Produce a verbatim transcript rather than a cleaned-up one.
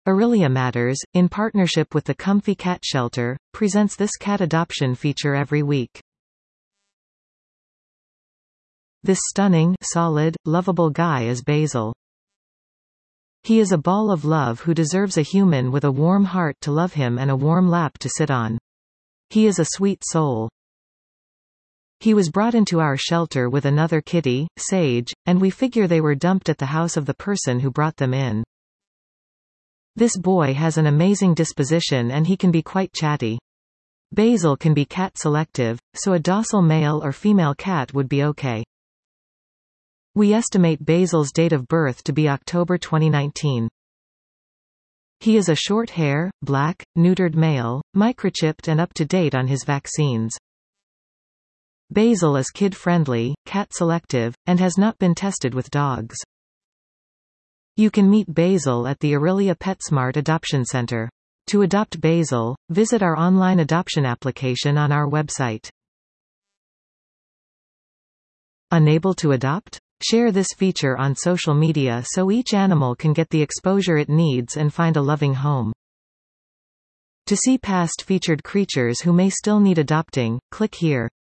Aurelia Matters, in partnership with the Comfy Cat Shelter, presents this cat adoption feature every week. This stunning, solid, lovable guy is Basil. He is a ball of love who deserves a human with a warm heart to love him and a warm lap to sit on. He is a sweet soul. He was brought into our shelter with another kitty, Sage, and we figure they were dumped at the house of the person who brought them in. This boy has an amazing disposition and he can be quite chatty. Basil can be cat selective, so a docile male or female cat would be okay. We estimate Basil's date of birth to be October twenty nineteen. He is a short-hair, black, neutered male, microchipped and up-to-date on his vaccines. Basil is kid-friendly, cat-selective, and has not been tested with dogs. You can meet Basil at the Aurelia PetSmart Adoption Center. To adopt Basil, visit our online adoption application on our website. Unable to adopt? Share this feature on social media so each animal can get the exposure it needs and find a loving home. To see past featured creatures who may still need adopting, click here.